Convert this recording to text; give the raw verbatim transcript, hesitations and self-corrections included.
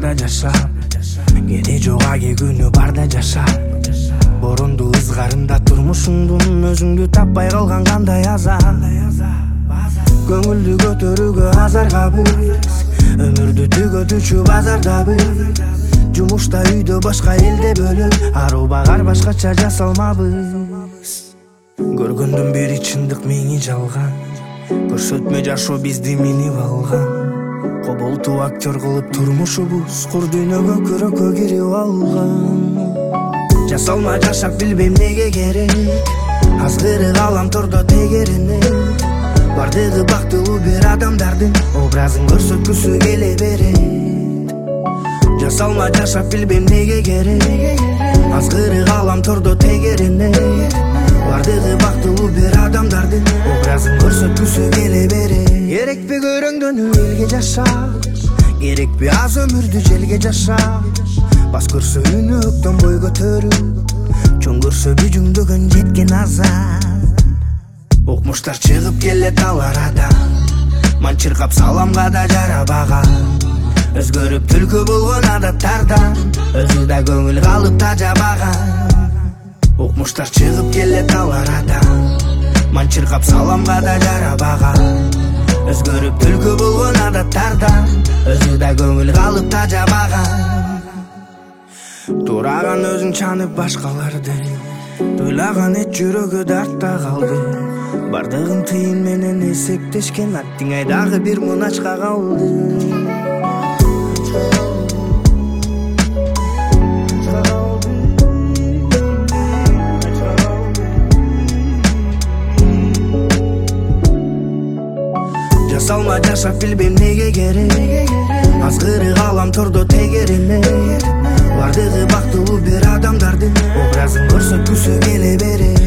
барда жашап, кеде жок аги күнү барда жашап, боронду ызгарында турмушуңдун өзүңдү таппай калган кандай азап, көңүлдү көтөрүүгө азаргабыз, өмүрдү түгөтүүчү базардабыз, жумушта үйдө башка элде бөлөп, аруу багар башкача жасалмабыз. Көргөндүм бири чындык мени жалган, көрсөтмө жашоо бизди минип алган, коболтуу актер кылып турмушубуз кур дүйнөгө көрөккө кирип алган. Жасалма жашап билбейм неге керек, азгыры галамтордо тегерене, бардыгы бактылуу бир адамдардын образын көрсөткүсү келе берет. Жасалма жашап билбейм неге керек, азгыры галамтордо тегерене, бардыгы бактылуу бир адамдардын образын көрсөткүсү келе берет. Керекпи көрөңдөнүү элге жашап, керекпи аз өмүрдү желге жашап, бас көрсө үнү өктөн бой көтөрүп, чоң көрсө бүжүңдөгөн жеткен азап. Окмуштар чыгып келет ал арада, ман чыркап саламга да жарабаган, өзгөрүп түлкү болгон адаттардан өзү да көңүл калып тажабаган. Окмуштар чыгып келет ал арада, ман чыркап саламга да жарабаган, өзгөрүп түлкү болгон адаттардан өзү да көңүл калып тажабаган. Тураган өзүң чанып башкаларды, туйлаган эт жүрөгү дартта калды, бардыгын тыйын менен эсептешкен аттиңай дагы бир муначка калды. Жасалма жашап билбейм неге керек, азгыры галамтордо тегерене, бардыгы бактылуу бир адамдардын образын көрсөткүсү келе берет.